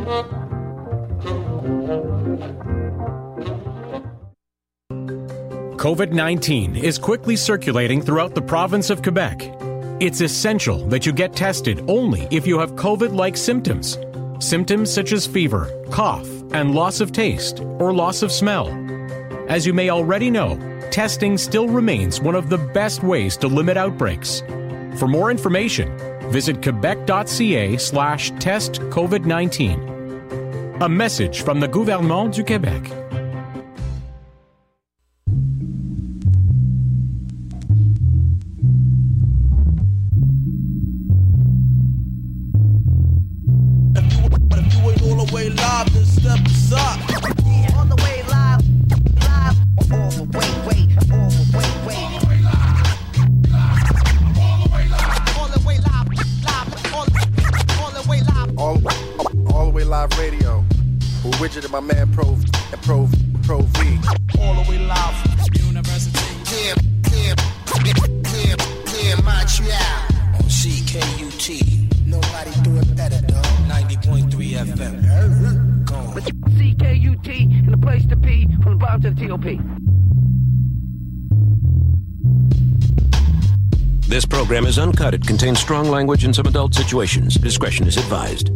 COVID-19 is quickly circulating throughout the province of Quebec. It's essential that you get tested only if you have COVID-like symptoms. Symptoms such as fever, cough, and loss of taste or loss of smell. As you may already know, testing still remains one of the best ways to limit outbreaks. For more information, visit quebec.ca/testcovid19. A message from the Gouvernement du Québec. My man Pro V. All the way live from University. Montreal. On CKUT. Nobody do it better, dog. 90.3 FM. Gone. CKUT and the place to be from the bottom to the TOP. This program is uncut. It contains strong language and some adult situations. Discretion is advised.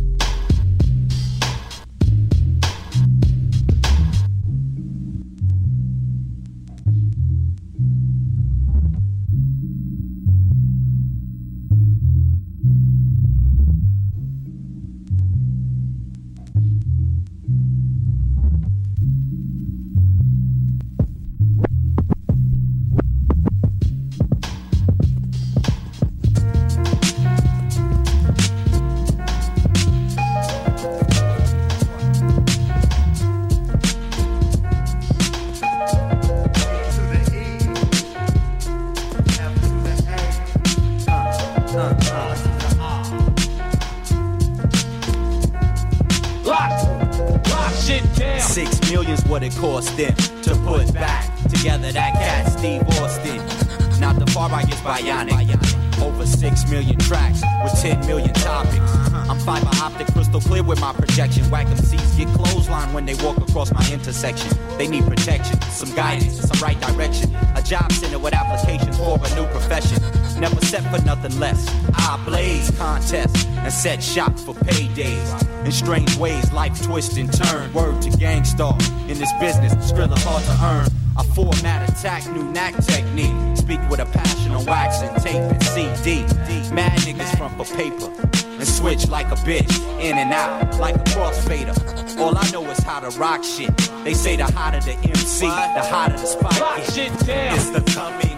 Section. They need protection, some guidance, some right direction. A job center with applications for a new profession. Never set for nothing less. I blaze contests and set shop for paydays. In strange ways, life twist and turn. Word to gangstar. In this business, Skrilla's hard to earn. A format attack, new knack technique. Speak with a passion on wax and tape and CD. Mad niggas front for paper and switch like a bitch. In and out like a crossfader. All I know is how to rock shit. They say the hotter the MC, the hotter the spot is. It's the coming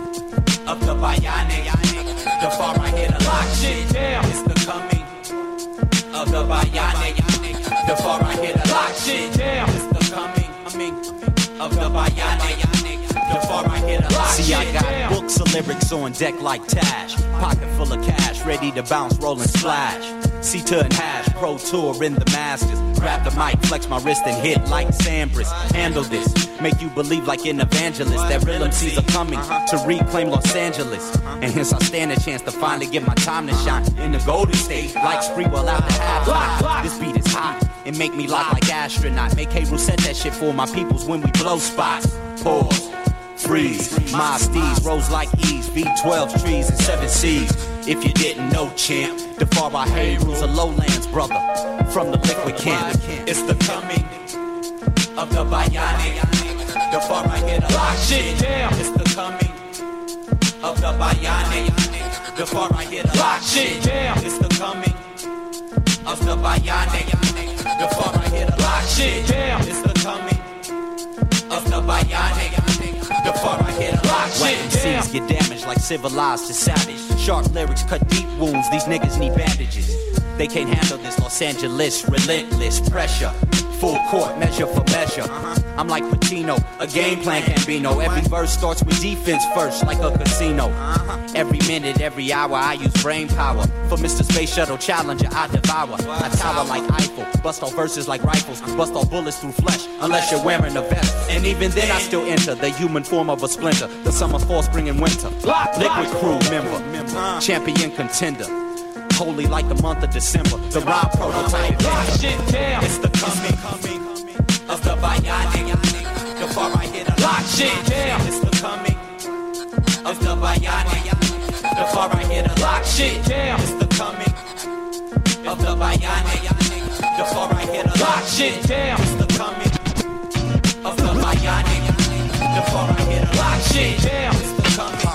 of the bionic. The far right here to lock shit down. It's the coming of the bionic. The far right here to lock shit down. It's the coming of the bionic. The far right here to lock shit down. See, I got books of lyrics on deck like Tash. Pocket full of cash, ready to bounce, roll and splash. C2 and Hash, Pro Tour in the Masters. Grab the mic, flex my wrist and hit like Sampras. Handle this, make you believe like an evangelist that real MCs are coming to reclaim Los Angeles. And hence I stand a chance to finally get my time to shine in the Golden State. Like Spreewell out the half. This beat is hot, it make me lock like astronaut. Make K. set that shit for my peoples when we blow spots. Pause, freeze, my steeds rose like E's, V12 trees and 7 C's. If you didn't know, champ, the far right hey rules a lowlands brother from the liquid camp. It's the coming of the bionic. The far right here to lock shit down. It's the coming of the bionic. The far right here to lock shit down. It's the coming of the bionic. The far right here to lock shit down. It's the coming of the bionic. The far right here to lock shit down. MCs get damaged like civilized to savage. Sharp lyrics cut deep wounds. These niggas need bandages. They can't handle this Los Angeles relentless pressure. Full court, measure for measure. I'm like Patino, a game plan Gambino. Every verse starts with defense first, like a casino. Every minute, every hour, I use brain power. For Mr. Space Shuttle Challenger, I devour. I tower like Eiffel, bust all verses like rifles, bust all bullets through flesh, unless you're wearing a vest. And even then I still enter the human form of a splinter. The summer, fall, spring, and winter. Liquid Crew member, champion contender. holy like the month of December. The rhyme prototype. Lock shit down. It's the coming of the bionic. The far I hit a Lock shit down. It's the coming of the bionic. The far I hit a Lock shit down. It's the coming of the bionic. The far I hit a Lock shit down. It's the coming of the bionic. The far I hit a Lock shit down. It's the coming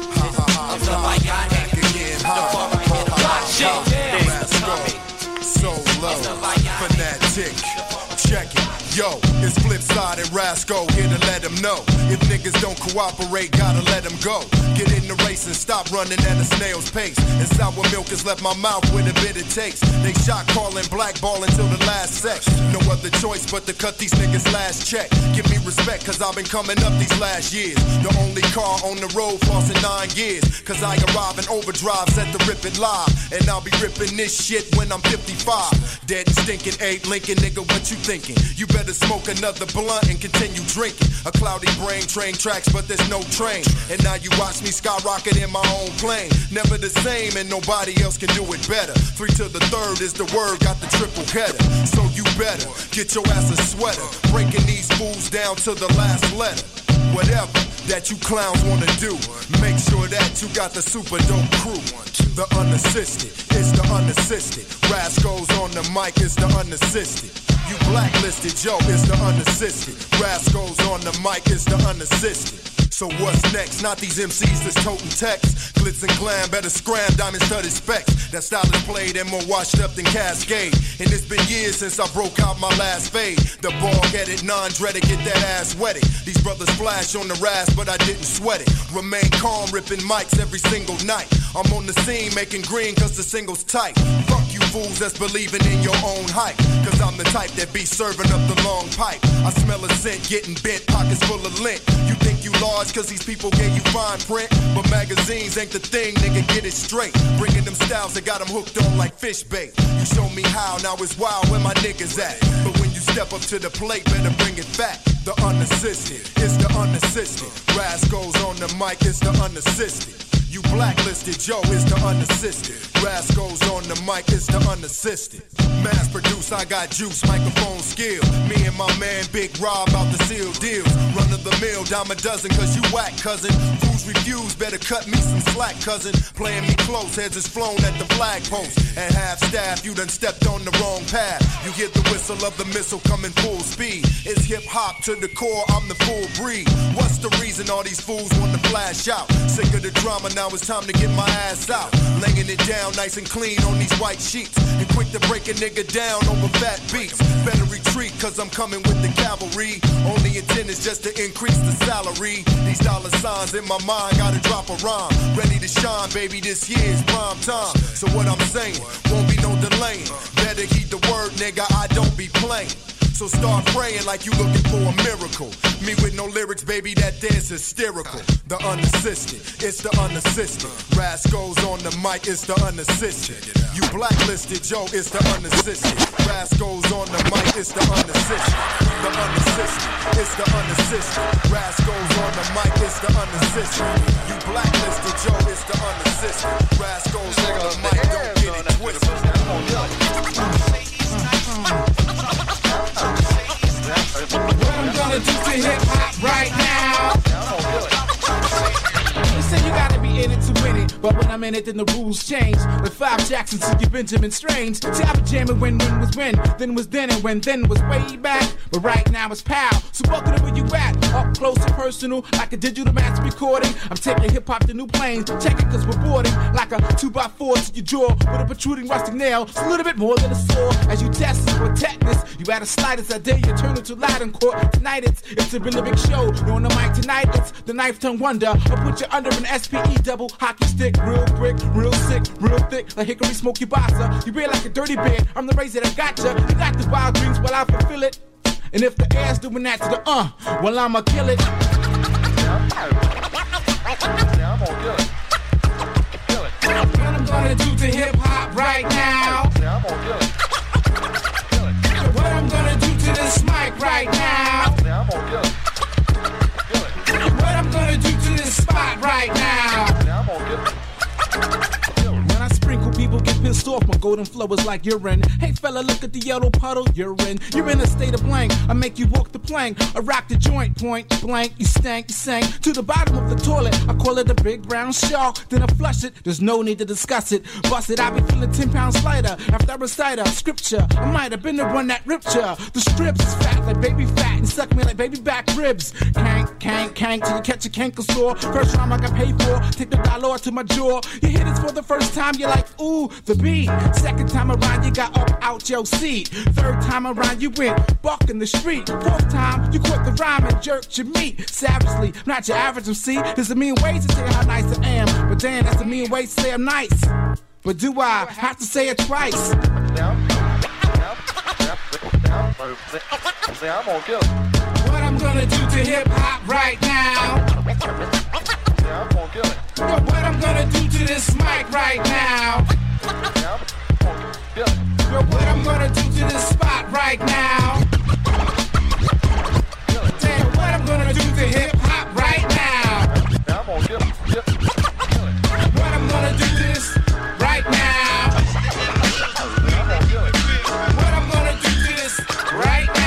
of the bionic. The far I hit a Lock shit down. It's the coming So low, fanatic, check it. Yo, it's Flipside and Rasco here to let them know. If niggas don't cooperate, gotta let them go. Get in the race and stop running at a snail's pace. And sour milk has left my mouth with a bitter taste. They shot calling blackball until the last sex. No other choice but to cut these niggas last check. Give me respect cause I've been coming up these last years. The only car on the road flossing 9 years. Cause I arrive in overdrive, set to rip it live. And I'll be ripping this shit when I'm 55. Dead and stinking, Abe Lincoln, nigga, what you thinking? You better smoke another blunt and continue drinking. A cloudy brain, train tracks, but there's no train. And now you watch me skyrocket in my own plane. Never the same and nobody else can do it better. 3 to the 3rd is the word, got the triple header. So you better get your ass a sweater. Breaking these fools down to the last letter. Whatever that you clowns wanna do, make sure that you got the super dope crew. The unassisted, it's the unassisted. Rascals on the mic, it's the unassisted. You blacklisted, Joe, it's the unassisted. Rascals on the mic, it's the unassisted. So what's next? Not these MCs that's toting text. Glitz and glam, better scram, diamond studded specs. That style is played and more washed up than Cascade. And it's been years since I broke out my last fade. The ball-headed, non-dreaded, get that ass wetted. These brothers flash on the rasp, but I didn't sweat it. Remain calm, ripping mics every single night. I'm on the scene making green cause the single's tight. Fuck you fools that's believing in your own hype. Cause I'm the type that be serving up the long pipe. I smell a scent, getting bent, pockets full of lint. You think you large cause these people gave you fine print. But magazines ain't the thing, nigga, get it straight. Bringing them styles that got them hooked on like fish bait. You show me how, now it's wild where my niggas at. But when you step up to the plate, better bring it back. The unassisted, it's the unassisted. Rascals on the mic, it's the unassisted. You blacklisted, Joe, it's the unassisted. Rascals on the mic, it's the unassisted. Mass produce, I got juice, microphone skill. Me and my man Big Rob out to seal deals. Run of the mill, dime a dozen, cause you whack, cousin. Fools refuse, better cut me some slack, cousin. Playing me close, heads is flown at the flag post. At half staff, you done stepped on the wrong path. You hear the whistle of the missile coming full speed. It's hip hop to the core, I'm the full breed. What's the reason all these fools want to flash out? Sick of the drama, now it's time to get my ass out. Laying it down nice and clean on these white sheets. And quick to break a nigga down over fat beats. Better retreat cause I'm coming with the cavalry. Only intent is just to increase the salary. These dollar signs in my mind gotta drop a rhyme. Ready to shine, baby, this year's prime time. So what I'm saying, won't be no delaying. Better heed the word, nigga, I don't be playing. So start praying like you looking for a miracle. Me with no lyrics, baby, that dance hysterical. The unassisted, it's the unassisted. Rascals on the mic, it's the unassisted. You blacklisted, Joe, it's the unassisted. Rascals on the mic, it's the unassisted. The unassisted, it's the unassisted. Rascals on the mic, it's the unassisted. You blacklisted, Joe, it's the unassisted. Rascals on the mic, don't get it twisted. What I'm gonna do to hip hop right now? They say you gotta be in it to win it, but when I'm in it, then the rules change. With 5 Jacksons to your Benjamin Strange. See, I was jamming when was when, then was then, and when then was way back. But right now it's pow. So welcome to where you at, up close and personal, like a digital match recording. I'm taking hip hop to new planes. Check it cause we're boarding like a 2x4 to your jaw with a protruding rustic nail. It's a little bit more than a saw. As you test for tetanus, you add a slightest that day you turn into Latin court. Tonight it's a really big show. You're on the mic tonight, it's the knife tongue wonder. I'll put you under an SPE double hockey stick, real brick, real sick, real thick, like hickory smoky bossa. You real like a dirty beard, I'm the razor that gotcha. You got the wild dreams while I fulfill it. And if the air's doing that to the well I'ma kill it. What I'm gonna do to hip hop right now? What I'm gonna do to this mic right now? What I'm gonna do to this spot right now? When I sprinkle, people get pissed golden flow is like urine. Hey fella, look at the yellow puddle you're in. You're in a state of blank. I make you walk the plank. I rock the joint, point blank. You stank, you sank to the bottom of the toilet. I call it a big brown shark. Then I flush it. There's no need to discuss it. Bust it, I be feeling 10 pounds lighter after I recite a scripture. I might have been the one that ripped ya. The strips is fat like baby fat and suck me like baby back ribs. Cank, cank, cank till you catch a canker sore. First rhyme I got paid for. Take the dollar to my jaw. You hear this for the first time, you're like, ooh, the beat. Second time around, you got up out your seat. Third time around, you went buck in the street. Fourth time, you caught the rhyme and jerked your meat. Savagely, not your average MC. There's a million ways to say how nice I am. But damn, that's a million ways to say I'm nice. But do I have to say it twice? What I'm gonna do to hip-hop right now? I'm gonna kill it. Yo, what I'm gonna do to this mic right now? Yo, what I'm gonna do to this spot right now? Damn, what I'm gonna do to hip-hop right now? I'm gonna kill it. What I'm gonna do to this right now? What I'm gonna do to this right now?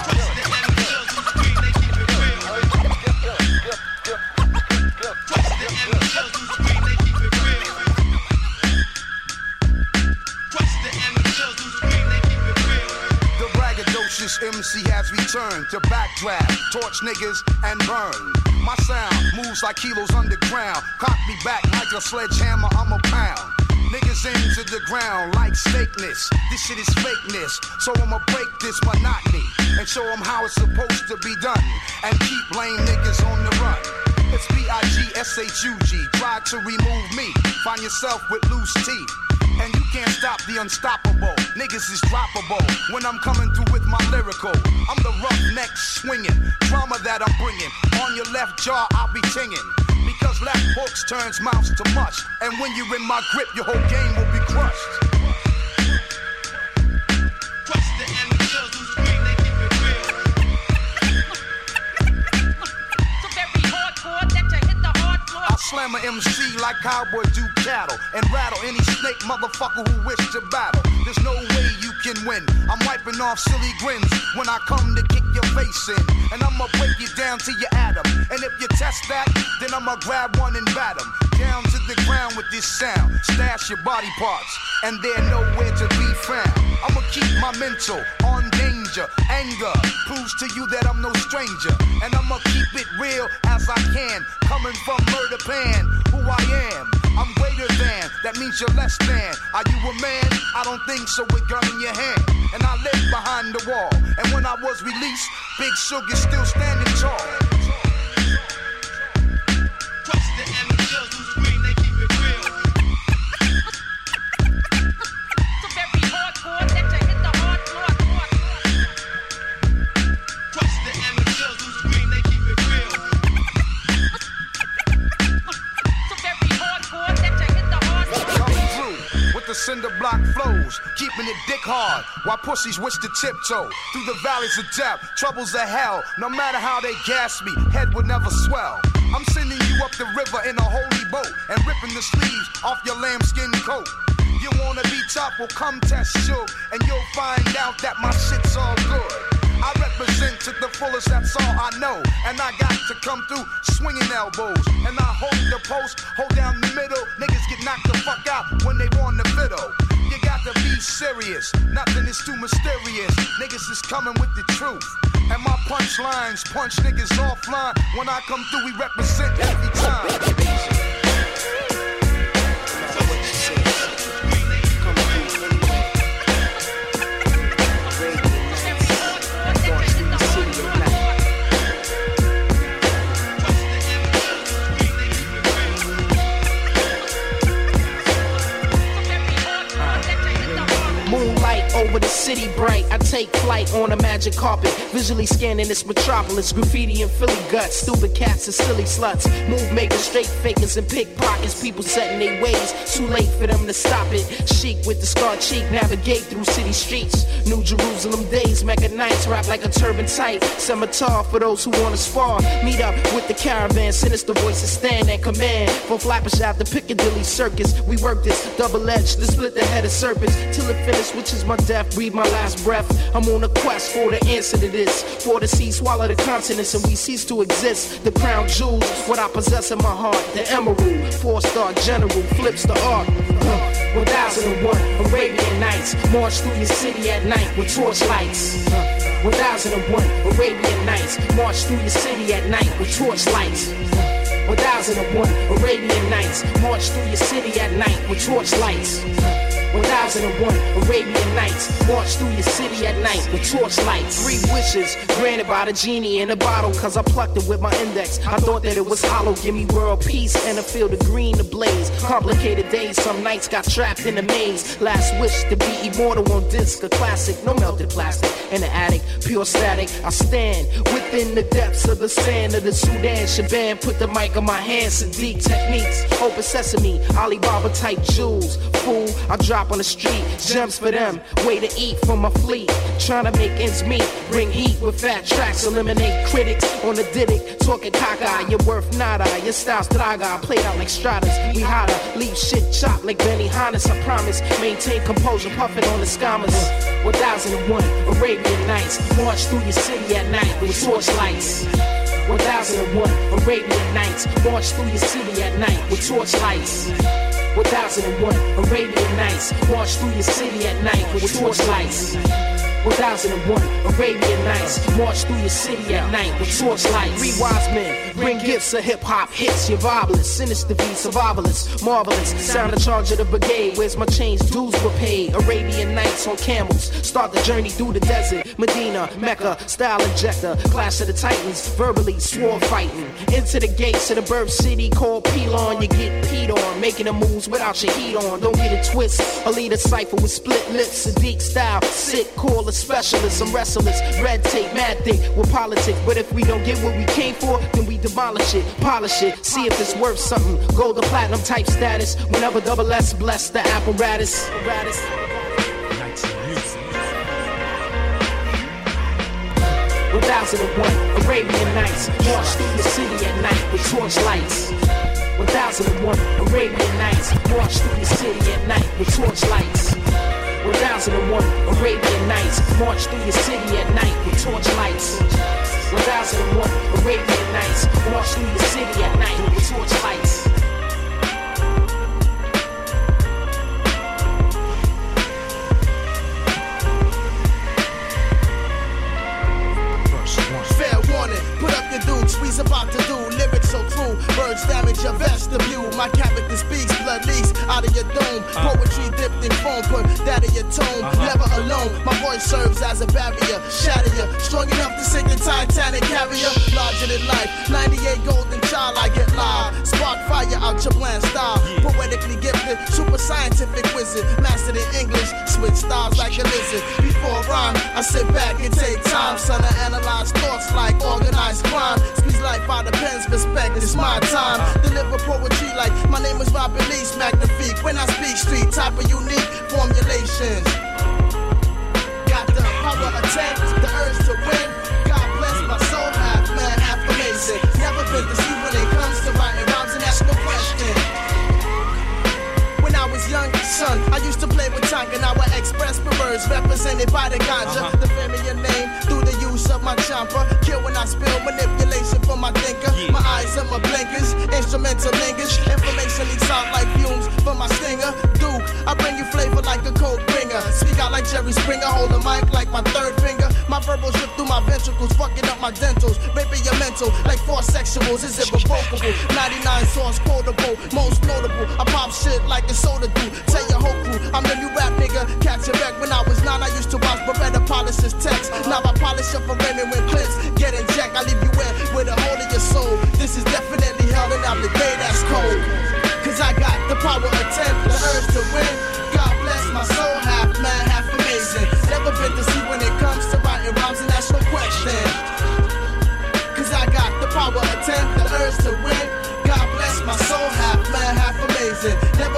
MC has returned to backdraft, torch niggas and burn. My sound moves like kilos underground. Cock me back like a sledgehammer, I'm a pound. Niggas into the ground like stakeness. This shit is fakeness, so I'ma break this monotony and show them how it's supposed to be done. And keep lame niggas on the run. It's B-I-G-S-H-U-G. Try to remove me, find yourself with loose teeth. And you can't stop the unstoppable. Niggas is droppable when I'm coming through with my lyrical. I'm the roughneck swinging, drama that I'm bringing. On your left jaw, I'll be tinging. Because left hooks turns mouths to mush. And when you're in my grip, your whole game will be crushed. Slam a MC like cowboy do cattle and rattle any snake motherfucker who wish to battle. There's no way you can win. I'm wiping off silly grins when I come to kick your face in. And I'ma break you down to your atom. And if you test that, then I'ma grab one and bat 'em down to the ground with this sound. Stash your body parts and they're nowhere to be found. I'ma keep my mental on danger. Anger proves to you that I'm no stranger. And I'ma keep it real as I can. Coming from murder pan, who I am. I'm greater than, that means you're less than. Are you a man? I don't think so, with gun in your hand. And I live behind the wall. And when I was released, Big Sugar's still standing tall. Cinder block flows, keeping it dick hard, while pussies wish to tiptoe through the valleys of death, troubles of hell. No matter how they gas me, head would never swell. I'm sending you up the river in a holy boat and ripping the sleeves off your lambskin coat. You wanna be tough? Well, come test Suge, and you'll find out that my shit's all good. I represent to the fullest, that's all I know. And I got to come through swinging elbows. And I hold the post, hold down the middle. Niggas get knocked the fuck out when they want the fiddle. You got to be serious, nothing is too mysterious. Niggas is coming with the truth. And my punchlines punch niggas offline. When I come through, we represent every time. Over the city bright, I take flight on a magic carpet. Visually scanning this metropolis. Graffiti and Philly guts. Stupid cats and silly sluts. Move makers, straight fakers and pickpockets. People setting their ways. Too late for them to stop it. Chic with the scarred cheek. Navigate through city streets. New Jerusalem days. Mega nights. Rap like a turban tight. Scimitar for those who wanna spar. Meet up with the caravan. Sinister voices stand and command. From Flappers out the Piccadilly Circus. We work this double-edged. To split the head of serpents. Till it finishes, which is my death. Breathe my last breath. I'm on a quest for the answer to this. For the sea swallow the continents and we cease to exist. The crown jewels, what I possess in my heart. The emerald, 4-star general, flips the art. 1001 Arabian Nights. March through your city at night with torchlights. 1001 Arabian Nights. March through your city at night with torchlights. 1001 Arabian Nights. March through your city at night with torchlights. 1001 Arabian Nights. March through your city at night with torchlights. 3 wishes granted by the genie in a bottle, cause I plucked it with my index. I thought that it was hollow. Give me world peace and a field of green to blaze. Complicated days, some nights got trapped in a maze. Last wish to be immortal on disc, a classic. No melted plastic in the attic, pure static. I stand within the depths of the sand of the Sudan Shaban. Put the mic on my hand, Sadiq techniques. Open sesame, Alibaba type jewels. Fool, I drop on the street, gems for them, way to eat for my fleet. Trying to make ends meet, bring heat with fat tracks, eliminate critics on the Diddick. Talking caca, you're worth nada, your style's draga, played out like Stratas. We hotter, leave shit chopped like Benny Hannes, I promise. Maintain composure, puffin' on the scammers. 1001 Arabian Nights. March through your city at night with torchlights. 1001 Arabian Nights. March through your city at night with torchlights. 1001 Arabian Nights. March through your city at night with torchlights. 1001 Arabian Nights. March through your city at night with torchlights. 3 wise men bring gifts of hip-hop hits. You're vibeless, sinister V, survivalists, marvelous. Sound the charge of the brigade. Where's my chains? Dues were paid. Arabian Nights on camels. Start the journey through the desert. Medina, Mecca, style injector. Clash of the Titans, verbally sword fighting. Into the gates of the birth city called Pelon. You get peed on, making the moves without your heat on. Don't get it twist. A leader cipher with split lips. Sadiq style, sit, call a specialist. I'm restless, red tape, mad thing with politics. But if we don't get what we came for, then we demolish it, polish it, see if it's worth something. Gold or platinum type status. Whenever double S bless the apparatus. 1001 Arabian Nights. March through the city at night with torchlights. 1001 Arabian Nights. March through the city at night with torchlights. 1001 Arabian Nights. March through your city at night with torchlights. 1001 Arabian Nights. March through your city at night with torchlights. Fair warning, put up your dudes, we's about to do lyrics so true. Birds damage your vestibule. My character speaks, blood leaks out of your dome. Poetry dipped in foam, put that in your tone. Never alone, my voice serves as a barrier. Shatter you, strong enough to sink the Titanic carrier. Larger than life, 98 golden child, I get live. Spark fire out your bland style. Poetically gifted, super scientific wizard. Mastered in English, switch styles like a lizard. Before rhyme, I sit back and take time. Son, I analyze thoughts like organized crime. Squeeze life out of pen's respect, it's my time. Deliver poetry like my name is Robin Lee, magnifique. When I speak street, type of unique formulations. Got the power of 10, the urge to win. God bless my soul, half man, half amazing. Never been deceived when it comes to writing rhymes, and that's no question. When I was young, son, I used to play with Tonka. Now I express for birds represented by the ganja. The familiar name through the use of my chomper. Kill when I spill, manipulation for my thinker. My eyes and my blinkers, instrumental lingers. Information leaks out like fumes from my stinger. Duke, I bring you flavor like a cold bringer. Speak out like Jerry Springer, hold the mic like my third finger. My verbals rip through my ventricles, fucking up my dentals. Raping your mental like 4 sexuals, is irrevocable. 99 source quotable, most notable. I pop shit like a soda do. Tell your whole crew, I'm the new rap nigga. Catch a wreck. When I was 9, I used to watch Beretta polish his text. Now I polish up for Raymond when clips get in jack. I leave you with a hole in your soul. This is definitely hell, and I'm the day that's cold. Cause I got the power of 10, the urge to win. God bless my soul, half man, half amazing. Never been to see when it comes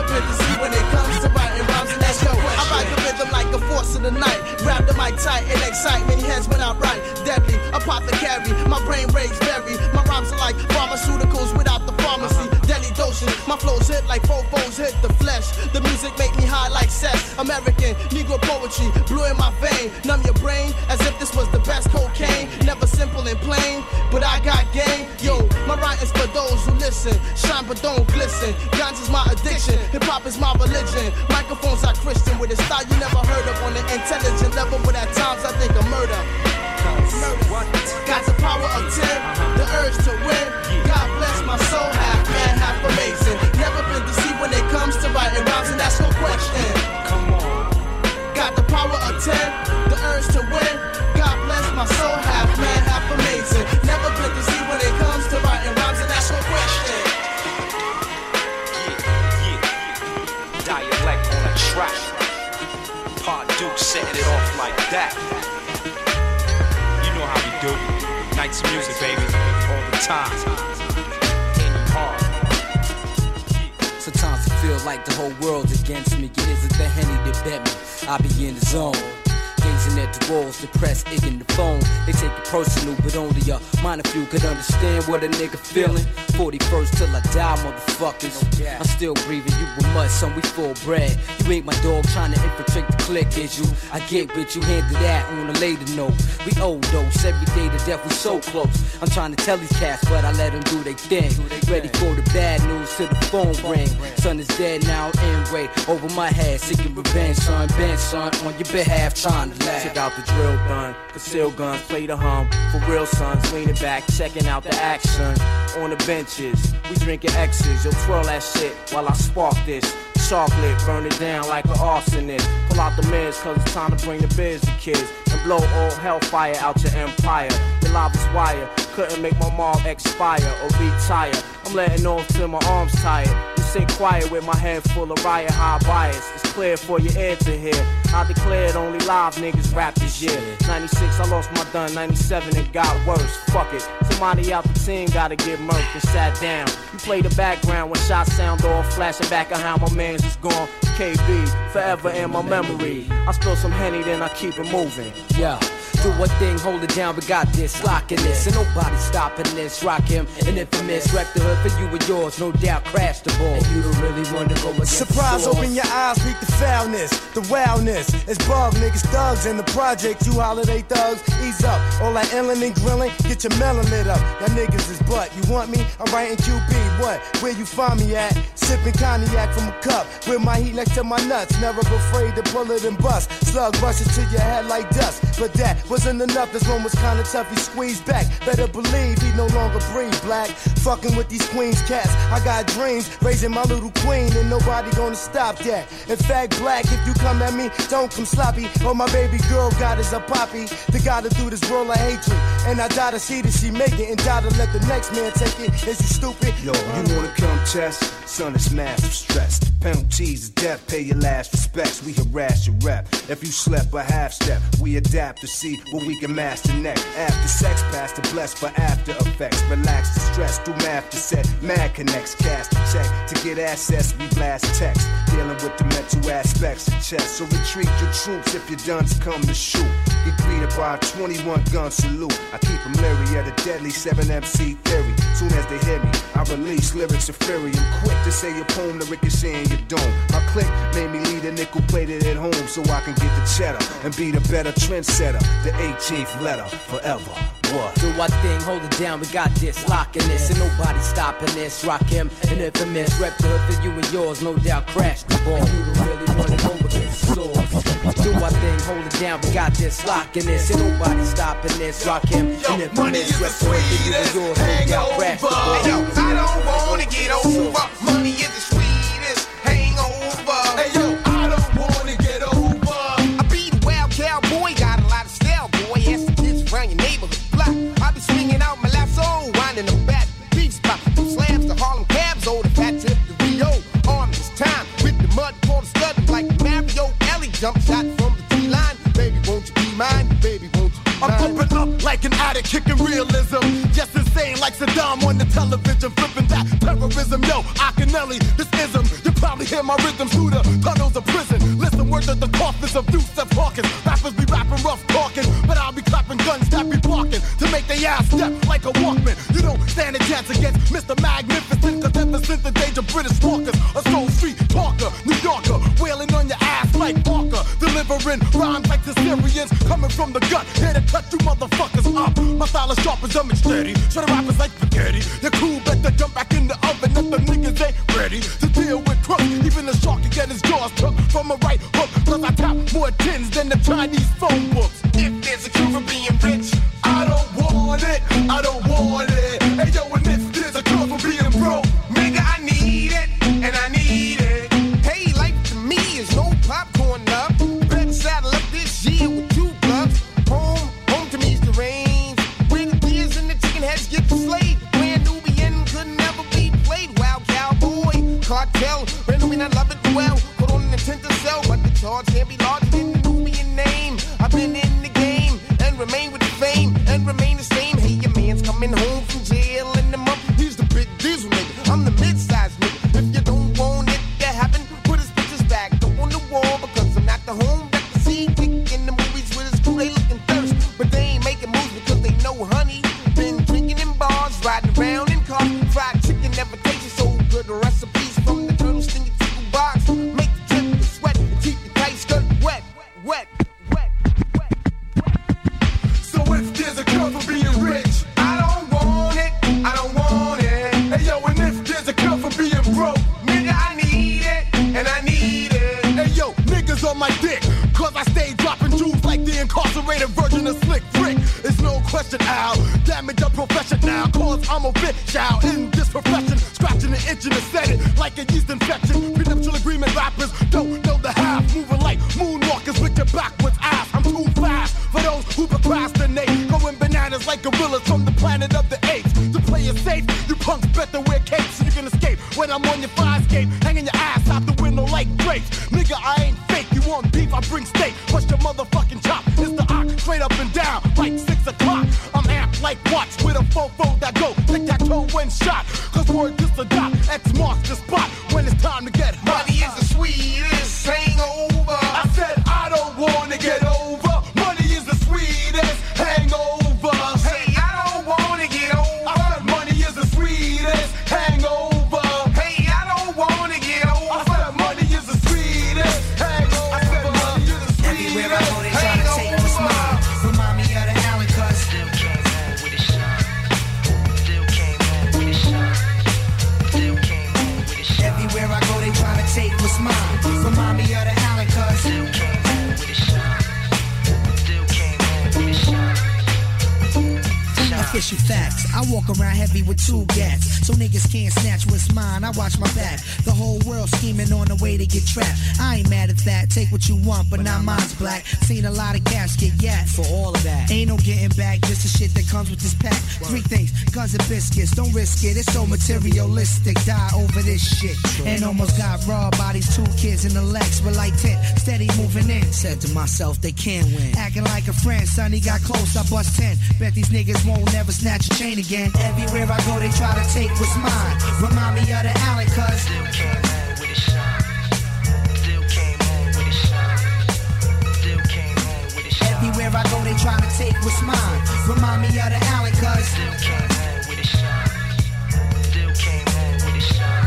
been to see when it comes to writing rhymes and that's yo. I ride the rhythm like the force of the night. Grab the mic tight and excite many heads when I write. Deadly, apothecary, my brain waves vary. My rhymes are like pharmaceuticals without the pharmacy. Deadly dosage, my flows hit like fofos hit the flesh. The music make me high like sex. American, Negro poetry, blue in my vein. Numb your brain as if this was the best cocaine. Never simple and plain, but I got game. Yo, my writing's for those who listen. Shine but don't glisten. Guns is my addiction, hip-hop is my religion. Microphones are Christian with a style you never heard of. On the intelligent level, but at times I think of murder. Got the power of 10, the urge to win. God bless my soul, half man, half amazing. Never been deceived when it comes to writing rhymes, and that's no question. Come on. Got the power of 10, the urge to win. God bless my soul, half man, half amazing. Never been deceived when it comes to writing rhymes, and that's no question. Dialect on a track. Part Duke setting it off like that. You know how we do. Nights of music, baby, all the time. Sometimes I feel like the whole world's against me. It isn't the Henny that bet me. I be in the zone. Gazing at the walls, depressed, ignorant the phone. They take it personal, but only a minor few could understand what a nigga feeling. 41st till I die, motherfuckers. I'm still breathing, you with mud, son, we full bread. You ain't my dog trying to infiltrate the clique, is you? I get with you, handle that on a later note. We old dose, every day to death, we so close. I'm trying to tell these cats, but I let them do their thing. Ready for the bad news till the phone ring. Son is dead now, anyway, over my head, seeking revenge, son. Ben, son, on your behalf, trying to laugh. Check out the drill done, conceal guns, play the hum. For real sons, leaning back, checking out the action. On the benches, we drinking X's. Yo, twirl that shit while I spark this. Chocolate, burn it down like an arsonist. Pull out the meds, cause it's time to bring the biz to kids. And blow all hellfire out your empire. Your lava's wire, couldn't make my mom expire or retire. I'm letting off till my arms tired. You sit quiet with my head full of riot high bias. It's clear for your ear to hear. I declared only live niggas rap this year. 96, I lost my dun. 97, it got worse. Fuck it. Somebody out the team gotta get murked and sat down. You play the background when shots sound off, flashing back at how my man's is gone. KB, forever in my memory. I spill some Henny, then I keep it moving. Yeah. Do one thing, hold it down, we got this, locking this, and nobody stopping this. Rock him, an infamous, wreck the hood for you and yours, no doubt, crash the ball. And you don't really want to go against surprise, open your eyes, read the foulness, the wildness. It's bug niggas, thugs in the project, you holiday thugs, ease up. All that illin' and grillin', get your melon lit up. Y'all niggas is butt, you want me? I'm writing QB, what? Where you find me at? Sipping cognac from a cup, with my heat next to my nuts, never afraid to pull it and bust. Slug rushes to your head like dust, but that wasn't enough, this one was kinda tough, he squeezed back. Better believe he no longer breathe black. Fucking with these queens cats, I got dreams, raising my little queen, and nobody gonna stop that. In fact, black, if you come at me, don't come sloppy. All my baby girl got is a poppy. The gotta do this roll of hatred, and I die to see that she make it, and die to let the next man take it. Is you stupid? Yo, you wanna come test? Son, it's massive stress. Penalties is death, pay your last respects. We harass your rep. If you slept a half step, we adapt to see what we can master next. After sex, past the blessed for after effects. Relax the stress, do math to set mad connects. Cast a check to get access, we blast text. Dealing with the mental aspects of chess. So retreat your troops if your duns come to shoot. Get greeted by a 21 gun salute. I keep them leery of the deadly 7MC theory. Soon as they hear me, I release lyrics of fury. I'm quick to say a poem to ricochet in your dome. My click made me lead a nickel plated at home so I can get the cheddar and be the better trendsetter. The 18th letter, forever. What? Do our thing, hold it down, we got this, locking this, and nobody stopping this. Rock him, an infamous, rep the hood for you and yours, no doubt, crash the ball. You don't really wanna go against the source. Do our thing, hold it down, we got this, locking this, and nobody stopping this. Rock him, an infamous, rep the hood for you and yours, no doubt, crash the ball. Hey, yo, I don't wanna get over, money is the sweetest hangover. Hey yo, I don't wanna get over. I be the wild cowboy, got a lot of style, boy. Ask the kids around your neighborhood block. I be swinging out my lasso, winding them back beef spot. From slabs to Harlem cabs, old the fat tip to Rio. Armed this time with the mud for the stud like Mario Ellie. Jump shot from the T-line. Baby, won't you be mine? Baby, won't you be mine? I'm pumping up like an addict, kicking realism. Just insane like Saddam on the television, flipping that terrorism. Yo, Akinelli, this ism. probably hear my rhythms through the tunnels of prison. Listen, words of the coffins of Yusef Hawkins. Rappers be rapping rough talking, but I'll be clapping guns that be barking to make the ass step like a Walkman. You don't stand a chance against Mr. Magnificent, cause ever since the days of British walkers, a soul street talker, New Yorker, wailing on your ass like Parker, delivering rhymes like the Syrians, coming from the gut, here to cut you motherfuckers up. My style is sharp as I'm steady, so the rappers like spaghetti. Your crew better jump back in the oven if the niggas ain't ready to deal with crooks. Even the shark can get his jaws took from a right hook, cause I tap more tins than the Chinese phone books. If there's a cure for being rich, I don't want it, I don't want it. Hey yo, and if there's a cure for being broke, nigga, I need it, and I need it. Hey, life to me is no popcorn love. Better saddle up this year with 2 gloves. Home to me is the range, where the deers and the chicken heads get slayed. Where Nubian could never be played. Wild cowboy, cartel, brand new, I love it well. Put on an intent to sell, but the charge can't be larger than the Nubian name. I've been in the game and remain with the fame and remain the same. Hey, your man's coming home from jail in the month. He's the big diesel nigga, I'm the mid-size nigga. If you don't want it to happen, put his pictures back up on the wall, because I'm not the home that the see kick in the movies with his crew. They looking thirst, but they ain't making moves because they know honey. Been drinking in bars, riding around in cars. Fried chicken never tasted so good. The recipes from the Colonel Stingy Tickle box make the trip to sweat and keep your tight skirt wet. So if there's a cure for being rich, I don't want it, I don't want it. Hey yo, and if there's a cure for being broke, nigga, I need it, and I need it. Hey yo, niggas on my dick, cause I stay dropping jewels like the incarcerated version of Slick Rick. It's no question, Al, damage a profession now, cause I'm a bitch out in this profession. Scratching and itching to set it like a yeast infection. Prenuptial agreement rappers don't know the half, moving like moonwalkers with your backwards ass. I'm too fast for those who procrastinate, going bananas like gorillas from the planet of the apes. To play it safe, you punks better wear capes so you can escape when I'm on your fire escape, hanging your ass out the window like grapes. Nigga, I ain't fake, you want beef, I bring steak. Bust your motherfucking chop, it's the ox, straight up and down like 6 o'clock. I'm amped like watch with a fofo that go tic-tac-toe when shot, cause word just a dot, X marks the spot when it's time to get hot. Money is the sweetest hangover. I said I don't wanna get over. Money is the sweetest hangover. Hey, I don't wanna get over. I said money is the sweetest hangover. Hey, I don't wanna get over. I said money is the sweetest hangover. I said money is the sweetest. Everywhere I go, they try to take what's mine. Remind me of the Allen, cuz still came home with a shot. Still came home with a shot. Still came home with a shot. Everywhere I go, they try to take what's mine. Remind me of the Allen, cuz still came home with a shot. Still came home with a shot. Official facts. I walk around heavy with 2 gats, so niggas can't snatch what's mine. I watch my back. The whole world scheming on the way to get trapped. I ain't mad at that. Take what you want, but now mine's black. Seen a lot of cats get yapped for all of that. Ain't no getting back, just the shit that comes with this pack. 3 things, guns and biscuits. Don't risk it. It's so materialistic. Die over this shit. And almost got robbed by these 2 kids in the Lex with like 10. Steady moving in. Said to myself, they can't win. Acting like a friend, son, he got close. I bust 10. Bet these niggas won't never snatch a chain again. Everywhere I go, they try to take what's mine. Remind me of the Allen, cuz still came home with a shot. Still came home with a shot. Still came home with a shot. Everywhere I go, they try to take what's mine. Remind me of the Allen, cuz still came home with a shot. Still came home with a shot.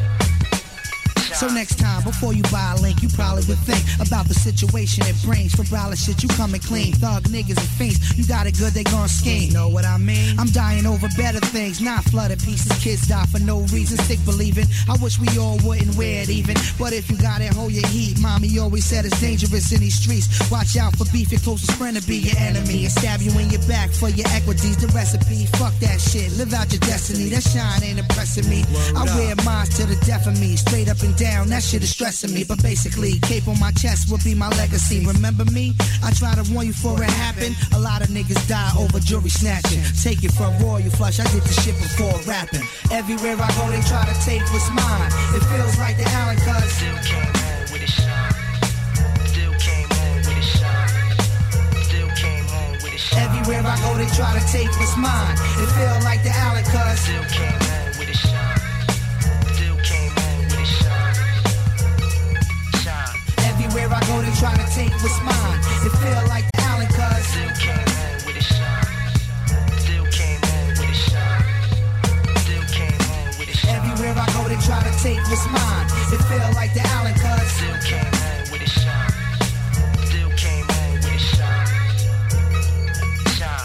So next time, before you buy a link, you probably would think about the situation it brings. For browler shit, you coming clean. Thug niggas and fiends, you got it good, they gon' scheme. Know what I mean? I'm dying over better things, not flooded pieces. Kids die for no reason, sick believing. I wish we all wouldn't wear it even. But if you got it, hold your heat. Mommy always said it's dangerous in these streets. Watch out for beef, your closest friend to be your enemy. And stab you in your back for your equities. The recipe, fuck that shit. Live out your destiny, that shine ain't impressing me. I wear mines to the death of me, straight up and down. That shit is stressing me, but basically, cape on my chest will be my legacy. Remember me? I try to warn you before it happened. A lot of niggas die over jewelry snatching. Take it from Royal Flush, I did the shit before rapping. Everywhere I go, they try to take what's mine. It feels like the Allen, cuz still came home with a shot. Still came home with a shot. Still came home with a shot. Everywhere I go, they try to take what's mine. It feels like the Allen, cuz still came home with a shot. Still came home with a shot. take what's mine. It feel like the Allen cuz. Still came home with a shine. Still came home with a shine. Still came home with a shine. Everywhere I go, they try to take what's mine. It feel like the Allen cuz. Still came home with a shine. Still came home with a shine. Shine.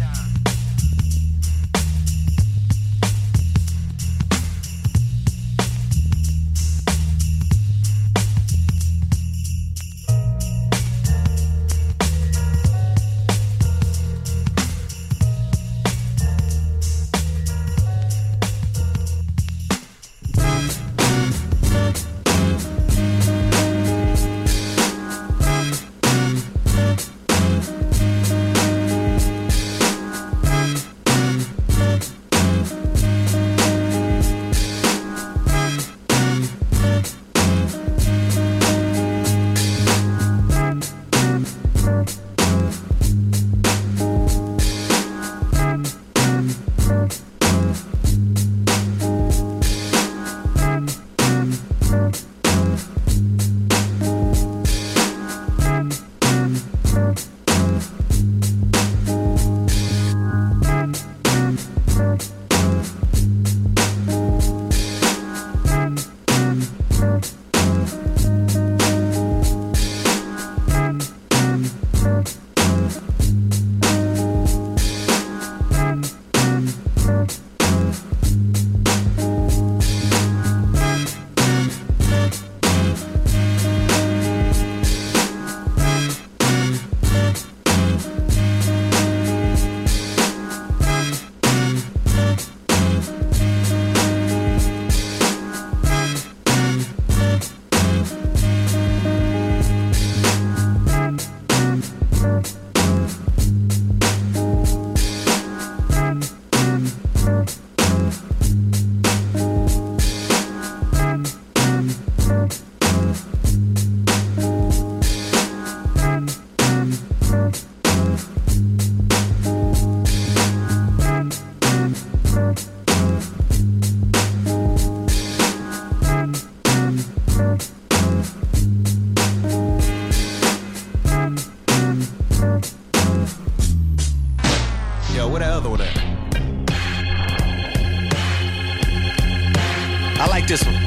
I like this one.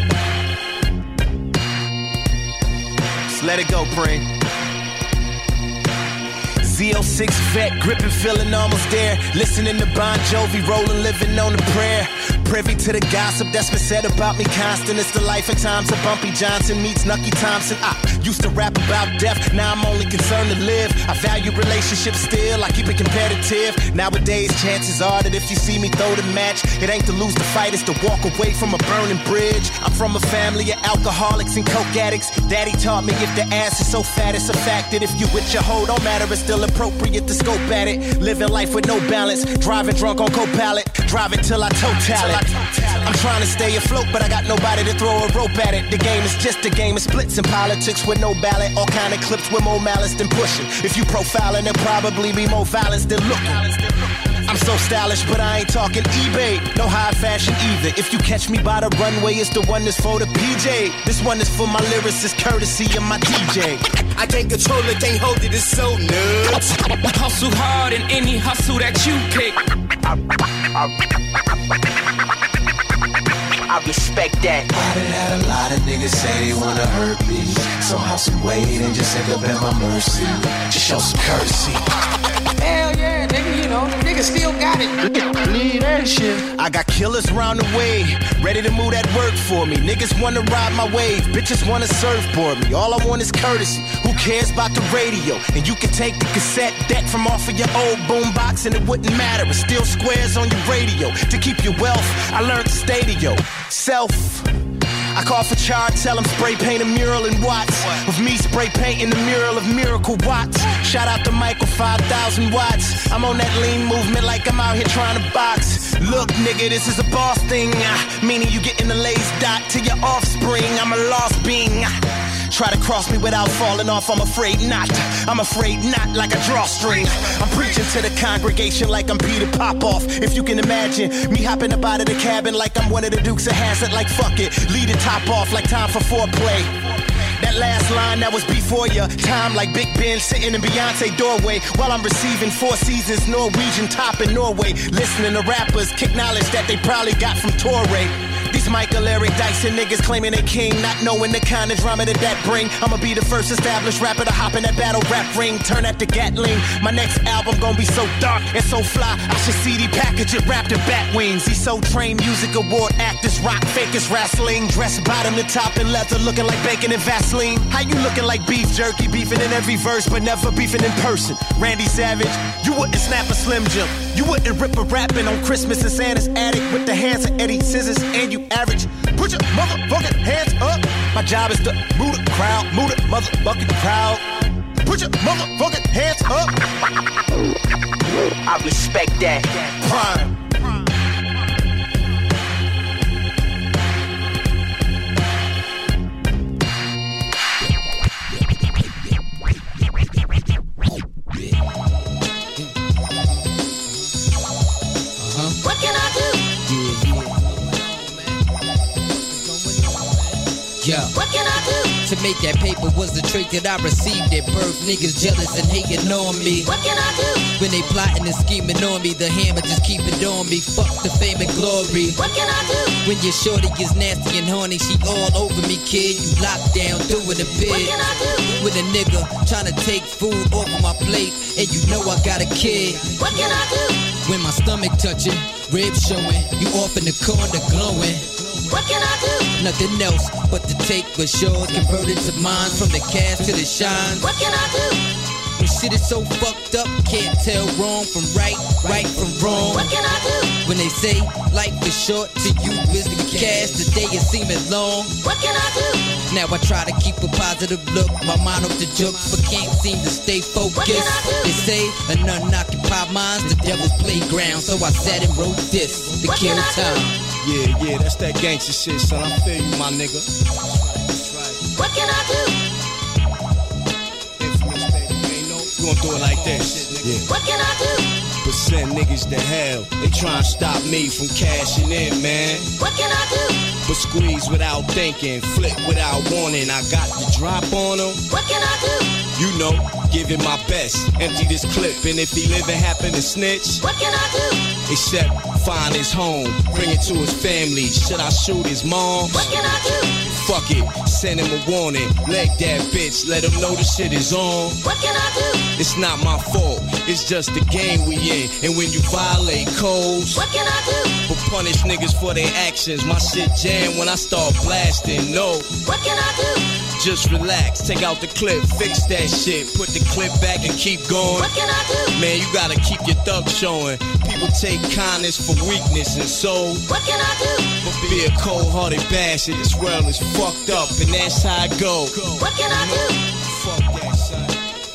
Just let it go, Pring. Z06 vet, gripping, feeling almost there. Listening to Bon Jovi, rolling, living on a prayer. Privy to the gossip that's been said about me constant. It's the life and times of Bumpy Johnson meets Nucky Thompson. I used to rap about death, now I'm only concerned to live. I value relationships still, I keep it competitive. Nowadays, chances are that if you see me throw the match, it ain't to lose the fight, it's to walk away from a burning bridge. I'm from a family of alcoholics and coke addicts. Daddy taught me if the ass is so fat, it's a fact that if you with your hoe, don't matter, it's still appropriate to scope at it. Living life with no balance, driving drunk on co-pilot, driving till I toe talent. I'm trying to stay afloat, but I got nobody to throw a rope at it. The game is just a game of splits and politics with no ballot. All kind of clips with more malice than pushing. If you profiling, there'll probably be more violence than looking. I'm so stylish, but I ain't talking eBay. No high fashion either. If you catch me by the runway, it's the one that's for the PJ. This one is for my lyricist, courtesy of my DJ. I can't control it, can't hold it, it's so nuts. Hustle hard in any hustle that you pick. I respect that. I done had a lot of niggas say they wanna hurt me. So have some weight and just end up at my mercy. Just show some courtesy. Hell yeah, nigga, you know, nigga still got it. Leave that shit. I got killers round the way, ready to move that work for me. Niggas wanna ride my wave, bitches wanna surfboard me. All I want is courtesy. Who cares about the radio? And you can take the cassette deck from off of your old boombox and it wouldn't matter. It's still squares on your radio. To keep your wealth, I learned to stay to yourself. I call for Char, tell him spray paint a mural in Watts. With me spray painting the mural of Miracle Watts. Shout out to Michael, 5,000 watts. I'm on that lean movement like I'm out here trying to box. Look, nigga, this is a boss thing. Meaning you getting the lace dot to your offspring. I'm a lost being. Try to cross me without falling off, I'm afraid not. I'm afraid not, like a drawstring. I'm preaching to the congregation like I'm Peter Popoff. If you can imagine me hopping up out of the cabin like I'm one of the Dukes of Hazzard, like fuck it. Lead the top off like time for foreplay. That That last line that was before your time, like Big Ben sitting in Beyonce doorway while I'm receiving 4 Seasons Norwegian top in Norway. Listening to rappers kick knowledge that they probably got from Torre. These Michael Eric Dyson niggas claiming they king, not knowing the kind of drama that bring. I'ma be the first established rapper to hop in that battle rap ring, turn at the Gatling. My next album gon' be so dark and so fly, I should CD package it wrapped in bat wings. These so trained music award actors, rock fakers, wrestling, dressed bottom to top in leather, looking like bacon and Vaseline. How you looking like beef jerky, beefing in every verse, but never beefing in person? Randy Savage, you wouldn't snap a Slim Jim. You wouldn't rip a rapping on Christmas in Santa's attic with the hands of Eddie Scissors, and you average. Put your motherfucking hands up. My job is to move the crowd, move the motherfucking crowd. Put your motherfucking hands up. I respect that. Prime. What can I do? Yeah. What can I do? To make that paper was the trait that I received at birth. Niggas jealous and hating on me. What can I do? When they plotting and scheming on me, the hammer just keep it on me. Fuck the fame and glory. What can I do? When your shorty is nasty and horny, she all over me, kid. You locked down, doing the bid. What can I do? With a nigga trying to take food off of my plate, and you know I got a kid. What can I do? When my stomach touching, ribs showing, you off in the corner glowing. What can I do? Nothing else but to take what's yours, converted to mine, from the cash to the shine. What can I do? When shit is so fucked up, can't tell wrong from right, right from wrong. What can I do? When they say life is short, to you is the cash, the day is seeming long. What can I do? Now I try to keep a positive look, my mind off the jokes, but can't seem to stay focused. What can I do? They say an unoccupied mind's the devil's playground, so I sat and wrote this to kill time. Yeah, that's that gangster shit, son. I feel you, my nigga. What can I do? Infamous, baby. Ain't no, we gon' do it like this. Yeah. What can I do? But send niggas to hell. They try to stop me from cashing in, man. What can I do? But squeeze without thinking, flip without warning. I got the drop on them. What can I do? You know, giving my best. Empty this clip, and if he living happen to snitch. What can I do? Except find his home, bring it to his family. Should I shoot his mom? What can I do? Fuck it, send him a warning. Leg that bitch, let him know the shit is on. What can I do? It's not my fault, it's just the game we in. And when you violate codes, what can I do? But punish niggas for their actions. My shit jam when I start blasting. No, what can I do? Just relax, take out the clip, fix that shit. Put the clip back and keep going. What can I do? Man, you gotta keep your thug showing. People take kindness for weakness and so. What can I do? But be a cold-hearted bastard. This world is fucked up and that's how I go. What can I do? Fuck that, son.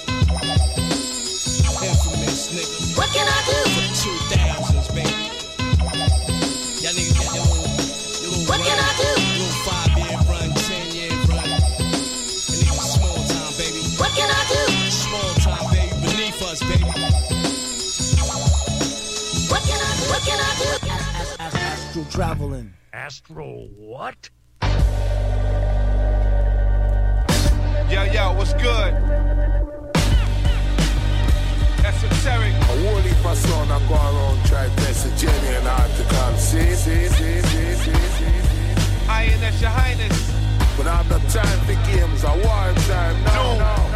Infamous, nigga. What can I do? For 2000s, baby. Y'all niggas got your little what run, can I do? Little 5-year run, 10-year run. And niggas small time, baby. What can I do? Small time, baby. Beneath us, baby. What can I do? What can I do? Astral traveling. Astral what? Yo, what's good? Esoteric. A whole heap of son I go around try to test a genuine article. See. That's your highness. But I'm not time for games, a war time. No.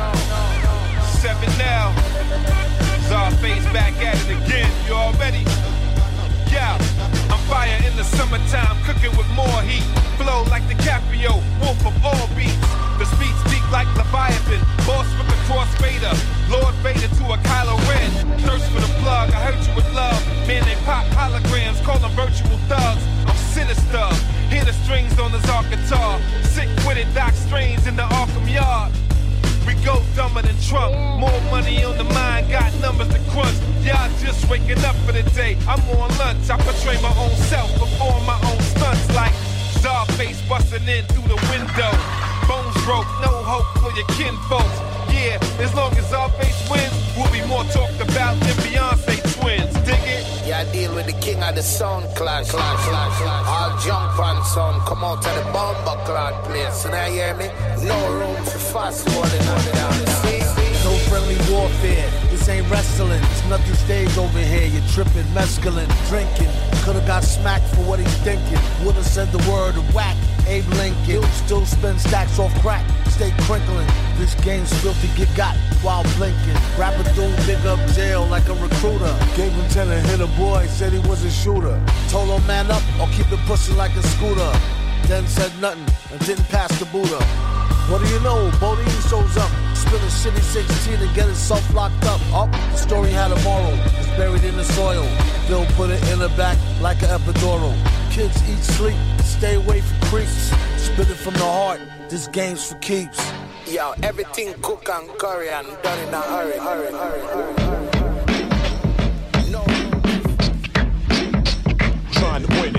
7 now. Czarface back at it again. You already? Yeah. I'm fire in the summertime, cooking with more heat. Flow like DiCaprio, wolf of all beats. The speech deep like Leviathan, boss with the crossfader. Lord Vader to a Kylo Ren. Thirst for the plug, I heard you with love. Man, they pop holograms, call them virtual thugs. I'm sinister, hear the strings on the Zark guitar. Sick with it, Doc Strange in the Arkham Yard. We go dumber than Trump. More money on the mind, got numbers to crunch. Y'all just waking up for the day. I'm on lunch. I portray my own self, perform my own stunts like Czarface busting in through the window. Bones broke, no hope for your kinfolks. Yeah, as long as Czarface wins, we'll be more talked about than Beyonce twins. Dig it? Yo, I deal with the king of the sound clash. All jump on sound, come out of the bomber cloud place. So now you hear me? No room for fast forwarding on down the sea. No friendly warfare, this ain't wrestling. It's nothing stage over here. You're tripping, mescaline, drinking. Could've got smacked for what he's thinking. Would've said the word of whack. Abe Lincoln, still spend stacks off crack. Stay crinkling. This game's filthy, get got while blinking. Rapper doom, big up jail like a recruiter. Gave him 10 and hit a boy, said he was a shooter. Told him man up or keep it pushing like a scooter. Then said nothing and didn't pass the Buddha. What do you know? Bodie shows up, spill a shitty 16 and get himself locked up. The story had a moral, it's buried in the soil. Bill put it in the back like an epidural. Kids eat, sleep, stay away from creeps. Spit it from the heart, this game's for keeps. Yo, everything cook and curry and done in a hurry. No. Trying to win it.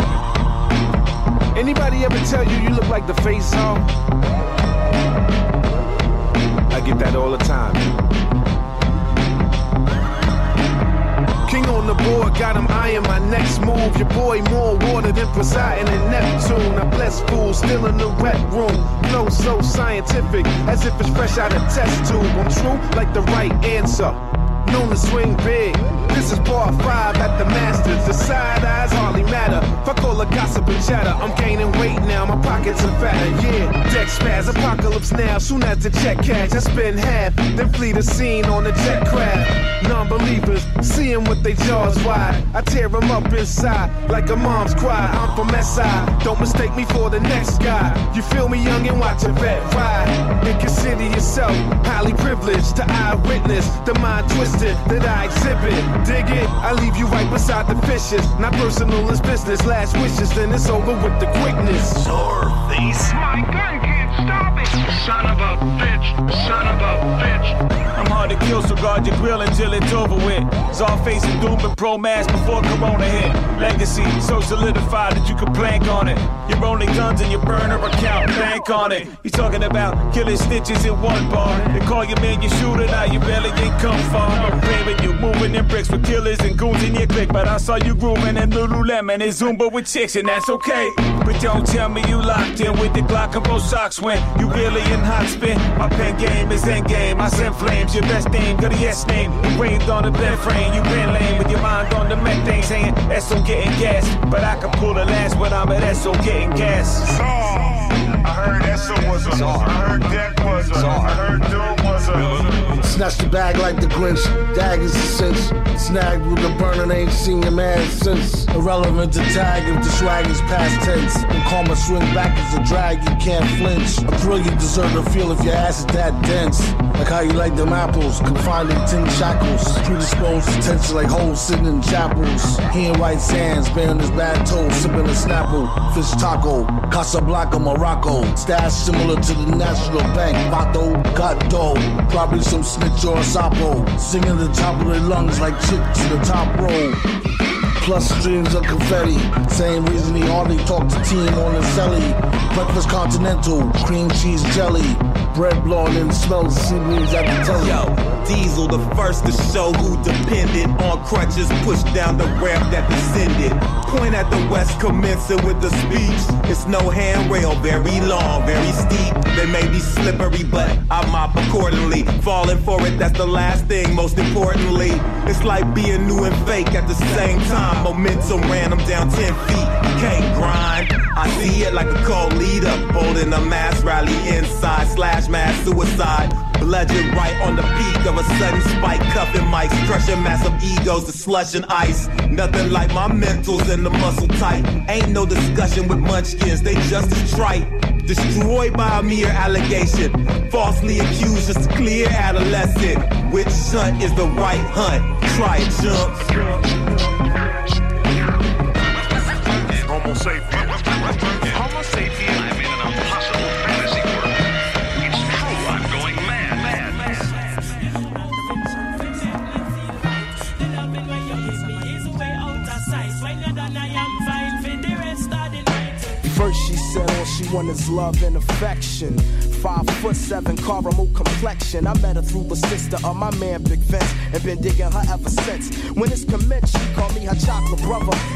Anybody ever tell you look like the face off? I get that all the time. King on the board, got him eyeing my next move. Your boy more water than Poseidon and Neptune. I bless fools, still in the rec room. Flow so scientific, as if it's fresh out of test tube. I'm true like the right answer. Known to swing big. This is part 5 at the Masters. The side eyes hardly matter. Fuck all the gossip and chatter. I'm gaining weight now, my pockets are fatter. Yeah, deck spaz, apocalypse now. Soon as the check cash, I spend half, then flee the scene on the jet craft. Non-believers, seeing with they jaws wide. I tear them up inside like a mom's cry. I'm from SI, don't mistake me for the next guy. You feel me, young, and watch a vet ride. And consider yourself highly privileged to eyewitness the mind twisted that I exhibit. Dig it? I leave you right beside the fishes. Not personal, it's business. Last wishes, then it's over with the quickness. Sore face. My gun can't stop it. Son of a bitch. Son of a bitch. I'm hard to kill, so guard your grill until it's over with. Czar facing doom and pro mass before Corona hit. Legacy so solidified that you can plank on it. Your only guns in your burner account, bank on it. You talking about killing stitches in one bar. They call your man your shooter, now you barely ain't come far. I'm blaming you, moving them bricks with killers and goons in your clique. But I saw you grooving in Lululemon and Zumba with chicks, and that's okay. But don't tell me you locked in with the Glock and both socks when you really in hot spin. My pen game is end game. I send flames, your best name, got a yes name. Engraved on the bed frame, you been lame with your mind on the methane saying SO getting gas. But I can pull the last when I'm at SO getting gas. I heard SO was a I heard Deck was a I heard Doom was a Snatch the bag like the Grinch, daggers the cinch. Snagged with the burner, ain't seen your man since. Irrelevant to tag if the swag is past tense. When karma swing back as a drag, you can't flinch. A thrill you deserve to feel if your ass is that dense. Like how you like them apples, confined in tin shackles. Predisposed to tension like hoes sitting in chapels. He in white sands, bearing his bad toes, sipping a Snapple. Fish taco, Casablanca, Morocco. Stash similar to the National Bank. Vato, got dough, probably some snitch or a sapo. Singing the top of their lungs like chicks to the top row. Plus streams of confetti. Same reason he hardly talked to team on the celly. Breakfast continental, cream cheese jelly. Bread blowing and smells seasonings at the telly. Yo, Diesel the first to show who depended on crutches, pushed down the ramp that descended. Point at the west, commencing with the speech. It's no handrail, very long, very steep. They may be slippery, but I mop accordingly. Falling for it, that's the last thing, most importantly. It's like being new and fake at the same time. Momentum ran them down 10 feet. Can't grind. I see it like a cold leader, holding a mass rally inside / mass suicide. Bludgeon right on the peak of a sudden spike, cuffing mics, crushing massive egos to slush and ice. Nothing like my mentals and the muscle tight. Ain't no discussion with munchkins, they just as trite. Destroyed by a mere allegation, falsely accused just a clear adolescent. Which hunt is the right hunt? Try it, chumps. Homo sapien. Homo sapien. I'm in an impossible fantasy world. It's true, I'm going mad. First she said all she wanted is love and affection. 5'7", caramel complexion. I met her through the sister of my man Big Vince and been digging her ever since. When it's commenced, she called me her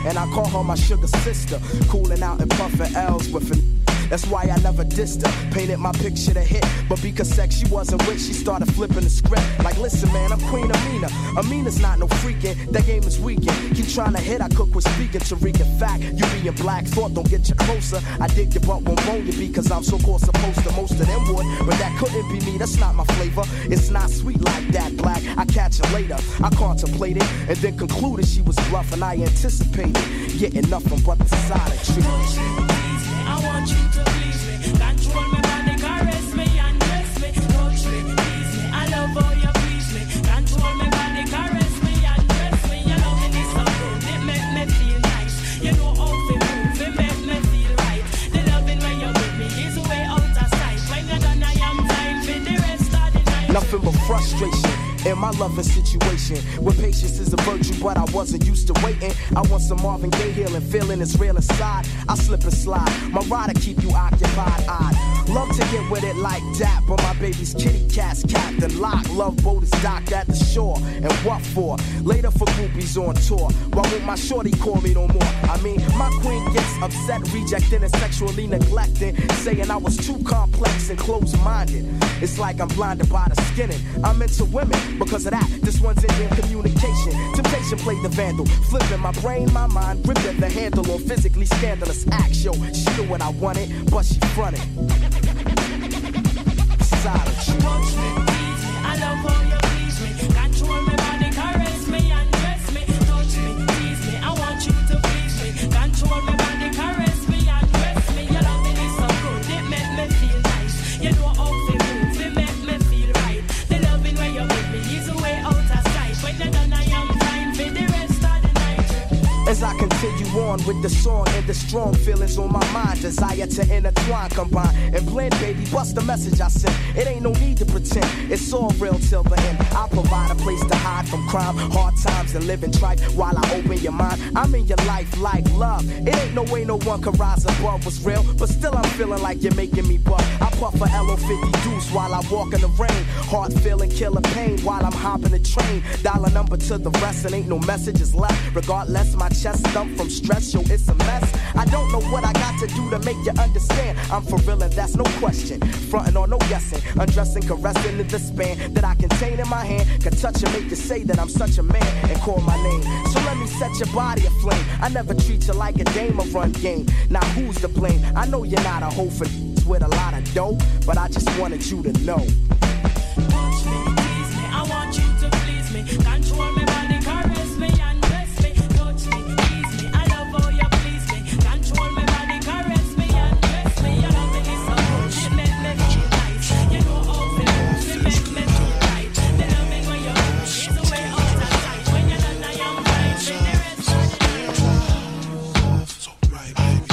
and I call her my sugar sister. Cooling out and puffing L's with an. That's why I never dissed her. Painted my picture to hit, but because sex she wasn't with, she started flipping the script. Like, listen, man, I'm Queen Amina. Amina's not no freaking. That game is weakened. Keep trying to hit, I cook with speaking to wreak. In fact, you being black thought don't get you closer. I dig your butt won't moan you because I'm so-called supposed to. Most of them would, but that couldn't be me. That's not my flavor. It's not sweet like that, black. I catch her later. I contemplated and then concluded she was bluffing. I anticipated getting nothing but the silent treatment. I want you to please me. Control me, body, caress me and dress me. Touch me, please me. I love how you please me. Control me, body, caress me and dress me. You know me this so good, it make me feel nice. You know how to move, it make me feel right. The loving when you're with me is way out of sight. When you're done, I am time for the rest of the night. Nothing but frustration in my loving situation, where patience is a virtue, but I wasn't used to waiting. I want some Marvin Gaye healing, feeling is real inside. I slip and slide, my rider keep you occupied. I'd love to get with it like that, but my baby's kitty cat's Captain Lock. Love boat is docked at the shore, and what for? Later for groupies on tour. Why won't my shorty call me no more? I mean, my queen gets upset, rejecting and sexually neglecting, saying I was too complex and close-minded. It's like I'm blinded by the skinning. I'm into women. Because of that, this one's Indian communication. Temptation played the vandal, flipping my brain, my mind, gripping the handle on physically scandalous acts. Yo, she knew what I wanted, but she fronted. Silent treatment. Touch me, please me. I love how you please me. Control me, body, caress me and dress me. Touch me, please me. I want you to please me. Control me, body, caress me and dress me. Your loving is so good, it make me feel nice. You know how to move, it make me feel right. The loving when you're with me is way out of sight. When you're done, I am time for the rest of the night. As I continue on with the song and the strong feelings on my mind, desire to intertwine, combine, and blend, baby, bust the message I sent. It ain't no need to pretend, it's all real till the end. I provide a place to hide from crime, hard times and living trife while I open your mind. I'm in your life like love. It ain't no way no one can rise above what's real, but still I'm feeling like you're making me buck. I puff a LO50 deuce while I walk in the rain, heart feeling killer pain while I'm hopping the train. Dollar number to the rest and ain't no messages left. Regardless, my chest thump from stress, yo, it's a mess. I don't know what I got to do to make you understand. I'm for real and that's no question. Frontin' or no guessing, undressing, caressing in the span that I contain in my hand. Can touch and make you say that I'm such a man and call my name. So let me set your body aflame. I never treat you like a dame or run game. Now who's to blame? I know you're not a hoe for with a lot of dough, but I just wanted you to know. Touch me, please me. I want you to please me. Control me, body, caress me and dress me. Touch me, please me. I love how you please me. Control me, body, caress me and dress me. Your loving is so good, it make me feel nice. You know how to move, it make me feel right. The loving when you move is way out of sight. When you're done, I am fine for the rest of the night. So right, baby.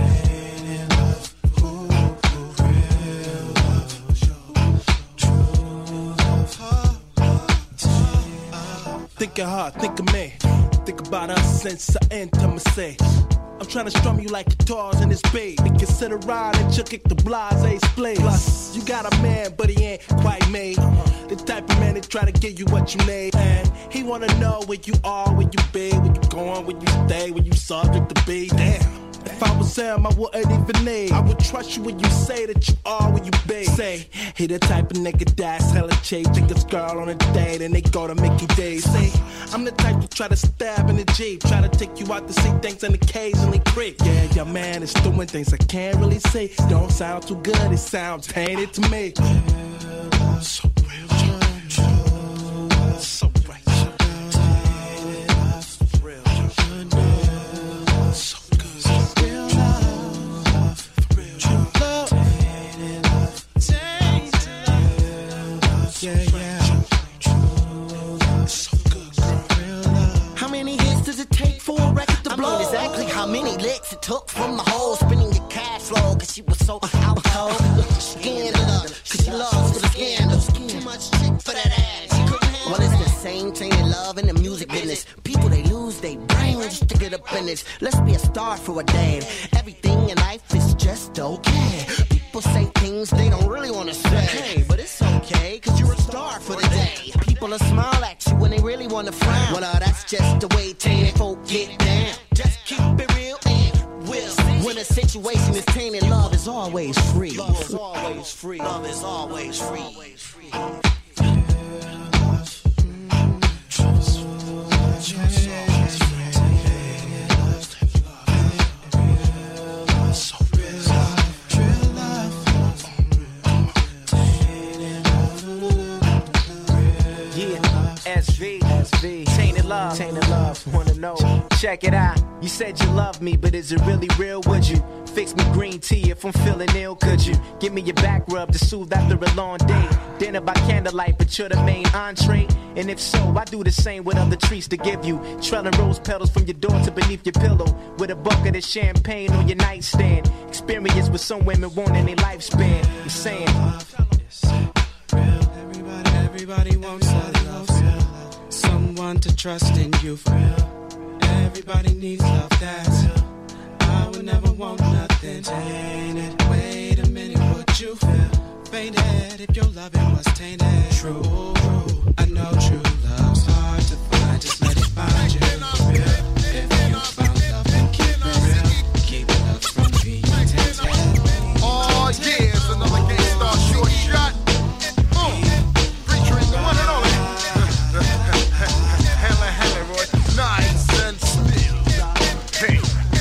Think of her, think of me. Think about us since our intimacy. I'm trying to strum you like guitars in this beat. And consider riding, and kick the blase split. Plus, you got a man, but he ain't quite me. The type of man that try to give you what you need. And he wanna know where you are, where you be, where you going, where you stay, where you subject to be. Damn. If I was him, I wouldn't even need. I would trust you when you say that you are where you be. Say, he the type of nigga that's hella cheap. Take his girl on a date and they go to Mickey D's. Say, I'm the type to try to stab in the Jeep. Try to take you out to see things and occasionally creep. Yeah, your man is doing things I can't really say. Don't sound too good, it sounds tainted to me. So real, so right. How many hits does it take for a record to blow? I mean, exactly how many licks it took from the hole, spinning your cash flow, cause she was so out cold. Scandalous, cause she loves for the scandals. Too much chick for that ass. Well, it's the same thing in love in the music business. People, they lose their brain just to get up in this. Let's be a star for a day. Everything in life is just okay. People say things they don't really want to say. Hey, but it's okay, cause you're a star for the day. People will smile at you when they really want to frown. Well, that's just the way tainted folk get down. Just keep situation is tainted, love is always free. Love is always free. Love is always free. SV, tainted love, wanna know, check it out. You said you love me, but is it really real? Would you fix me green tea if I'm feeling ill? Could you give me your back rub to soothe after a long day? Dinner by candlelight, but you're the main entree. And if so, I do the same with other treats to give you. Trailing rose petals from your door to beneath your pillow, with a bucket of champagne on your nightstand. Experience with some women wanting a lifespan. You're saying everybody wants someone to trust in you for real. Everybody needs love, that's I would never want nothing tainted. Wait a minute, would you feel fainted if your loving was tainted? True, I know true love's hard to find, just let it find you for real. If you found love and keep it real, keep it up from being tainted. Oh yeah, it's another Gangstar short shot. Featuring the one and only Hella Roy, nice and still. Hey,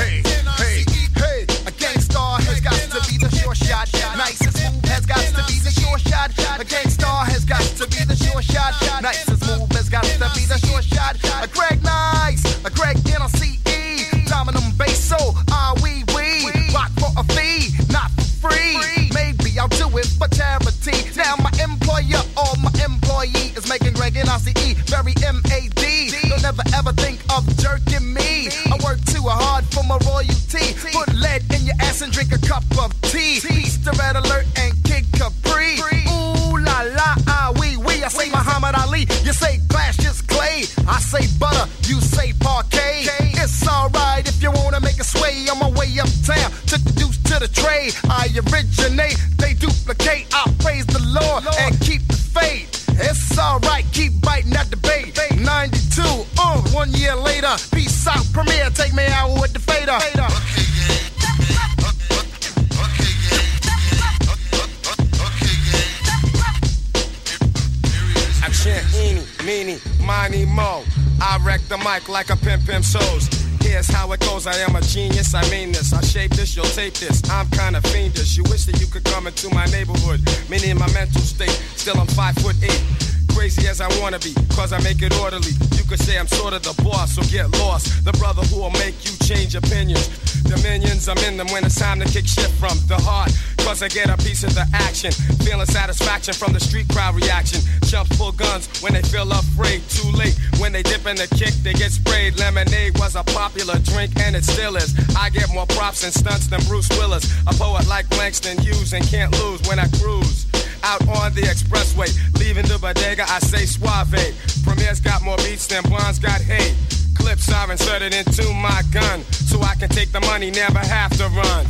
a Gangstar has got to be the short shot. Nice and smooth has got to be the short shot. A Gangstar has got to be the short shot. Nice and smooth has got to be the short shot. A Greg Nice, a Greg NLCE, Dominum Basso, we rock for a fee, not for free. Maybe I'll do it for charity. Now my employer or my employee is making Greg NLCE very MAD. Don't never ever think of jerking me. I work too hard for my royalty. Put lead in your ass and drink a cup of tea. Easter Red Alert and Kid Capri. Ooh la la, we. I say Muhammad Ali, you say Cassius Clay. I say butter, you say parquet. It's alright if you wanna make a sway. On my way uptown, took the deuce to the trade. I originate, they duplicate. I praise the Lord and keep the faith. It's alright, keep biting at the bait. 92, 1 year later. Peace out, Premier, take me out with the fader. I chant eeny, meeny, miny, mo. I wreck the mic like a pimp shows. Here's how it goes, I am a genius, I mean this. I shape this, you'll tape this, I'm kinda fiendish. You wish that you could come into my neighborhood, meaning my mental state. Still I'm 5'8". Crazy as I wanna be, cause I make it orderly. You could say I'm sort of the boss, so get lost. The brother who will make you change opinions. Dominions, I'm in them when it's time to kick shit from the heart. Cause I get a piece of the action. Feeling satisfaction from the street crowd reaction. Chumps pull guns when they feel afraid. Too late, when they dip in the kick, they get sprayed. Lemonade was a popular drink and it still is. I get more props and stunts than Bruce Willis. A poet like Langston Hughes and can't lose when I cruise. Out on the expressway, leaving the bodega, I say suave. Premier's got more beats than Blonde's got hate. Clips are inserted into my gun, so I can take the money, never have to run.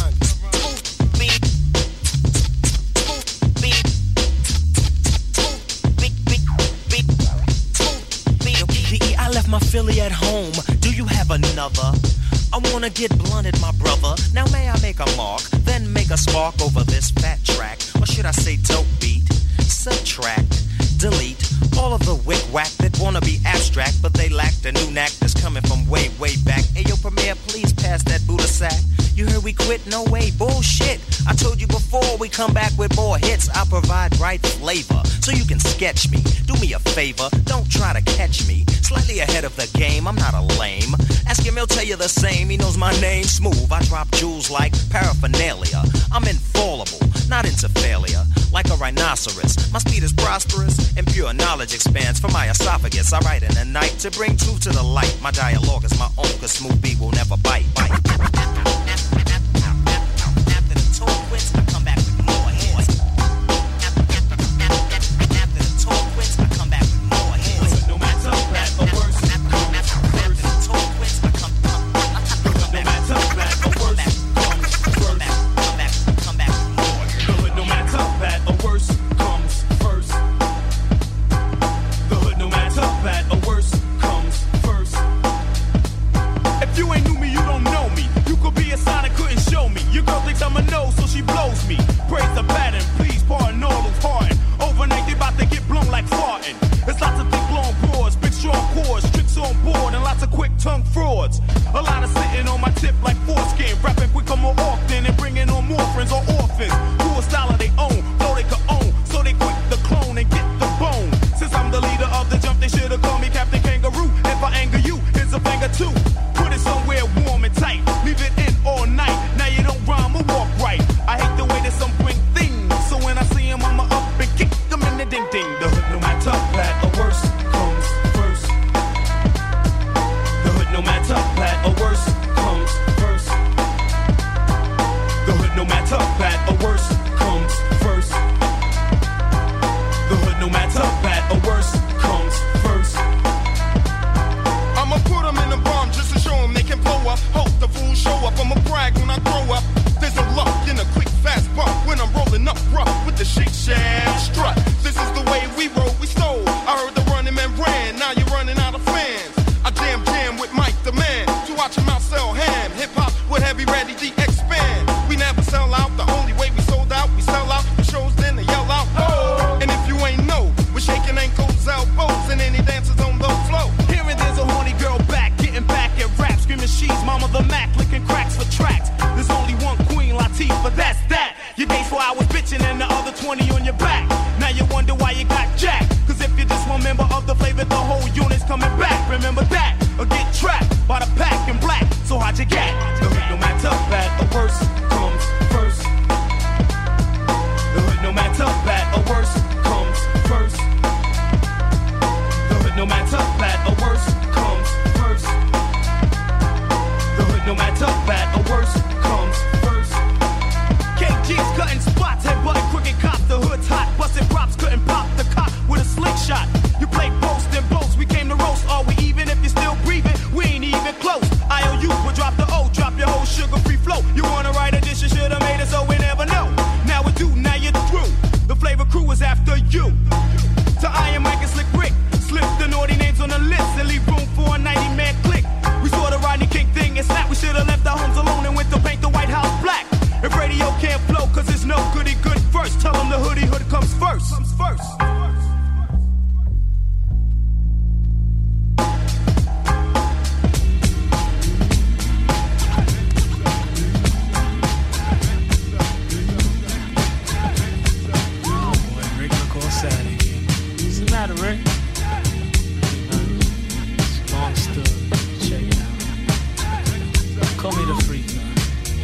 I left my Philly at home. Do you have another? I wanna get blunted, my brother. Now may I make a mark, then make a spark over this fat track? Or should I say dope beat? Subtract, delete all of the wick-wack that wanna be abstract, but they lack the new knack that's coming from way, way back. Ayo, Premier, please pass that Buddha sack. You heard we quit? No way, bullshit. I told you before, we come back with more hits. I provide right flavor, so you can sketch me. Do me a favor, don't try to catch me. Slightly ahead of the game, I'm not a lame. Ask him, he'll tell you the same. He knows my name, Smooth. I drop jewels like paraphernalia. I'm infallible, not into failure. Like a rhinoceros, my speed is prosperous, and pure knowledge expands from my esophagus. I write in the night to bring truth to the light. My dialogue is my own, cause Smooth B will never bite. After the tour quits, I come back with more hits. After the tour quits, I come back with more hits. No matter bad or worse. After the tour quits, I come back. No matter bad or worse. Come back with more hits. No matter bad or worse comes first. The hood, no matter bad or worse, comes first. If you ain't knew me, you don't know me. You could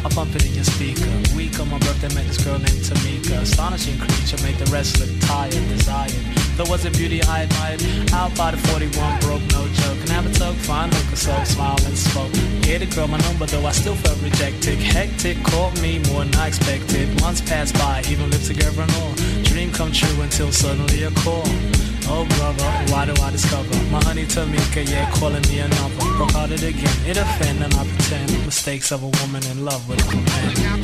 pump it in your speaker. Week on my birthday, met this girl named Tamika. Astonishing creature, made the rest look tired, desired. There was a beauty I admired. Out by the 41, broke, no joke. And have a tug, fine look, so smile and spoke. Gave the girl my number, though I still felt rejected. Hectic, caught me more than I expected. Months passed by, even lived together and all. Dream come true until suddenly a call. Oh brother, why do I discover my honey Tamika, yeah, calling me another. Broke hearted again, it offend and I pretend. Mistakes of a woman in love with a man.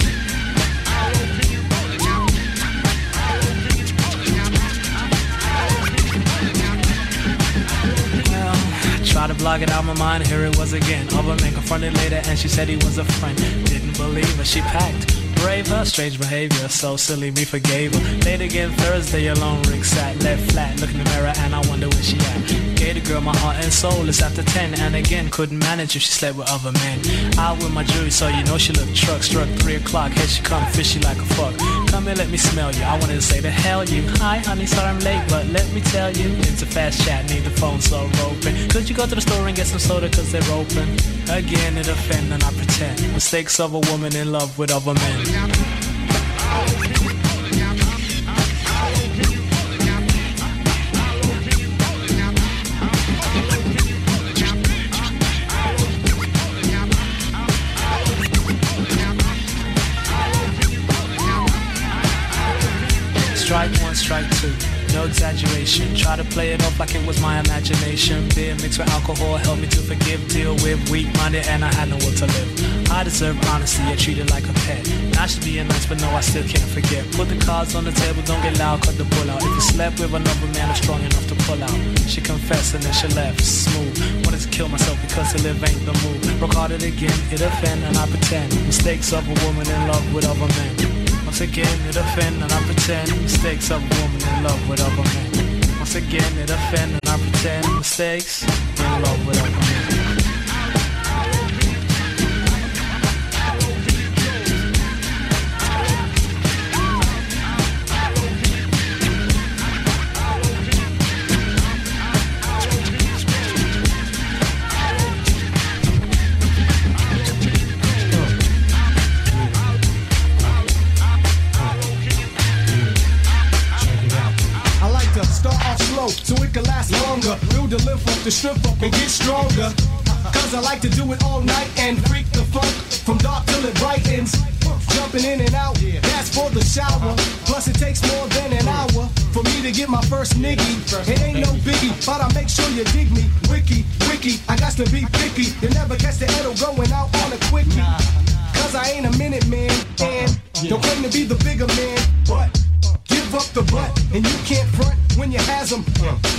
Try to block it out my mind, here it was again. Other man confronted later and she said he was a friend. Didn't believe her, she packed. Brave her, strange behavior, so silly, me forgave her. Late again Thursday, alone, Rick sat, left flat, look in the mirror and I wonder where she at. Gave the girl my heart and soul, it's after 10, and again, couldn't manage if she slept with other men. Out with my jewelry, so you know she looked truck, struck 3 o'clock, here she come, fishy like a fuck. Come here, let me smell you, I wanted to say the hell you. Hi honey, sorry I'm late, but let me tell you, it's a fast chat, need the phone so open. Could you go to the store and get some soda cause they're open? Again, it offend and I pretend. Mistakes of a woman in love with other men. Strike one, strike two, no exaggeration. Try to play it off like it was my imagination. Beer mixed with alcohol helped me to forgive. Deal with weak-minded and I had no will to live. I deserve honesty, I treated like a pet. I should be nice, but no, I still can't forget. Put the cards on the table, don't get loud, cut the pull out. If you slept with another man, I'm strong enough to pull out. She confessed and then she left, smooth. Wanted to kill myself because to live ain't the move. Broke hearted again, it offend and I pretend. Mistakes of a woman in love with other men. Once again, it offend and I pretend. Mistakes of a woman in love with other men. Once again, it offend and I pretend. Mistakes in love with other men. So it can last longer. Build the lift up, the strip up and get stronger. Cause I like to do it all night and freak the funk from dark till it brightens. Jumping in and out, that's for the shower. Plus it takes more than an hour for me to get my first niggy. It ain't no biggie, but I make sure you dig me. Wiki, I got to be picky. You never catch the Edo going out on a quickie. Cause I ain't a minute man and don't claim to be the bigger man, but give up the butt and you can't front when you has them.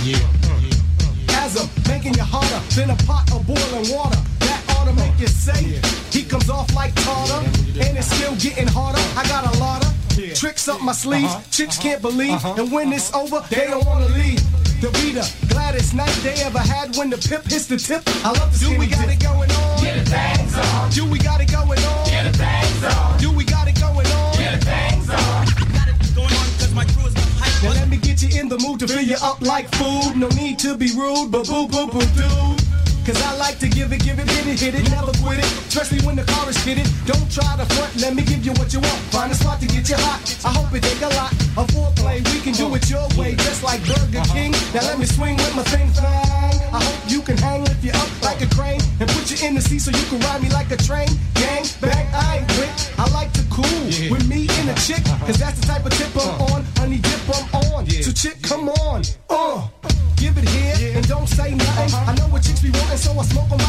Has them, making you harder than a pot of boiling water. That ought to make you say, he comes off like tartar, and it's still getting harder. I got a lot of tricks up my sleeve, chicks can't believe, and when it's over, they don't want to leave. The Rita, gladdest night they ever had when the pip hits the tip. I love to see we got it going on. Get the things on. Do we got it going on? Get the things on. Do we got it going on? Get the things on. Got it going on because my crew is hype. Now let me get you in the mood to fill you up like food. No need to be rude, but boo boo boo dude. Cause I like to give it, hit it, never quit it. Especially when the chorus hit it. Don't try to front, let me give you what you want. Find a spot to get you hot. I hope it take a lot of foreplay. We can do it your way, just like Burger King. Now let me swing with my thing thang. I hope you can hang, lift you up like a crane, and put you in the seat so you can ride me like a train. Gang, bang, I ain't quick. I like to cool with me and a chick, cause that's the type of tip I'm on. Honey dip I'm on. So chick, come on. Give it here and don't say nothing. I know what chicks be wanting, so I smoke 'em out.